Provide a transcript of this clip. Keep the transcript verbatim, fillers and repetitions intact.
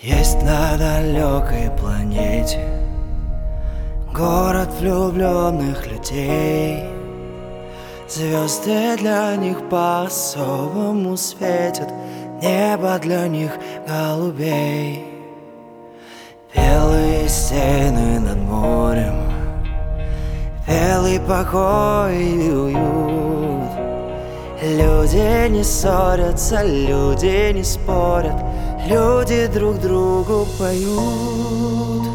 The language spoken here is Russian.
Есть на далекой планете город влюбленных людей. Звезды для них по-особому светят, небо для них голубей. Белые стены над морем, белый покой и уют. Люди не ссорятся, люди не спорят, люди друг другу поют.